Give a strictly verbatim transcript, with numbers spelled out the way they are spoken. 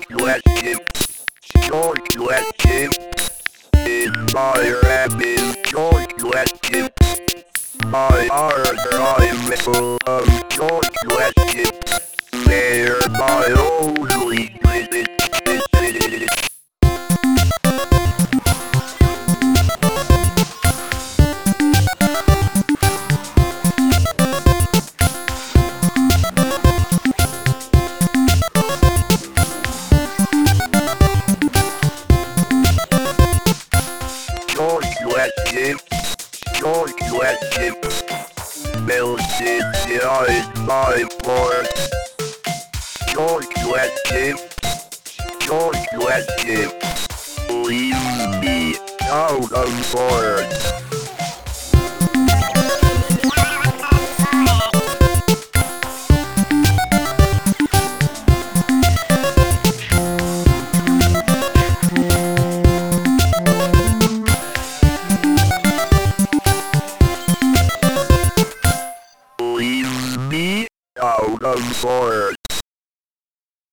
question. Short question. Is my rabbit short question? My archive full of short questions. They're my only visit. Short question. Short question. Melted behind my fork. Short question. Short question. Leave me out of fork. Leave me out of fork.